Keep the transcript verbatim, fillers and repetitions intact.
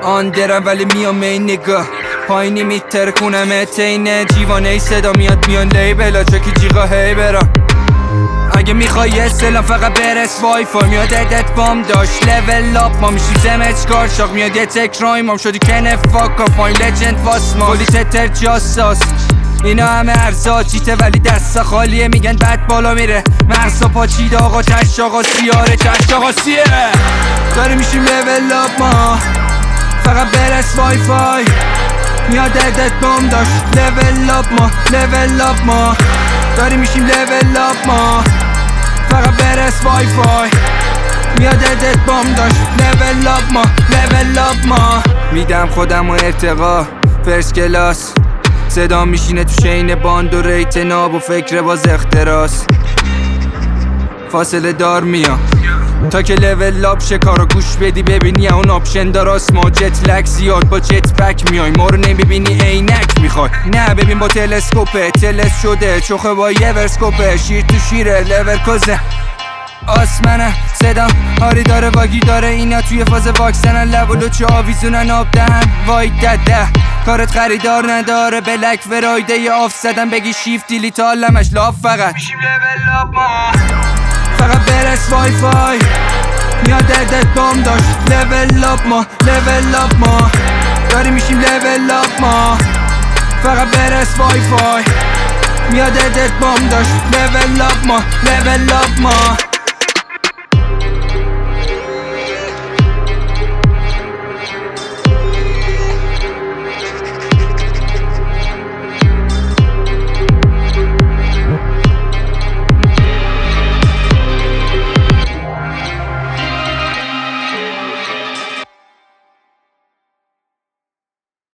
آن درم ولی میام این نگاه پایینی میترکونم تینه جیوانه ای صدا میاد میان لیبلا چه که جیغا هی برم اگه میخوای اسلام فقط برس وای فای میاد ادت بام داشت لول اپ ما میشیم زمت کار شاق میاد یه تکرای مام شدی کنه فاک آف ماین لجند واس ما کلی تتر جاساس اینا همه ارزا چیته ولی دستا خالیه میگن بد بالا میره مرسا پاچیده آقا تشت آقا سیاره تشت آقا سیه داری میشیم لول اپ ما فقط برس وای فای میاد ادت بام داشت لول اپ ما لول اپ ما داری میشیم لول اپ ما فقط برس وای فای میاد ادت بام داشت لول اپ ما لول اپ ما میدم خودم و ارتقا فرست کلاس صدا میشینه تو شین باند و ریت ناب و فکر باز اختراس فاصله دار میام تا که لول اپ شه کارو گوش بدی ببینی اون آپشن داراست ما جت لک زیاد با جت پک میای ما رو نمیبینی عینک میخوای نه ببین با تلسکوپه تلس شده چوخه با یه ورسکوپه شیر تو شیره لور کوزه آسمنه صدا هاری داره واگی داره اینا توی فاز واکسنن لولو چه آویزونن آب دهن وای دده کارت خریدار نداره بلک فرایده یه آف زدن بگی شیفت دیلیت آلمش لاف فقط میشیم لول اپ ما فقط برس وای فای میاد ادت بام داشت لول اپ ما لول اپ ما داری میشیم لول اپ ما فقط برس وای فای میاد ادت بام داشت لول اپ ما لول اپ ما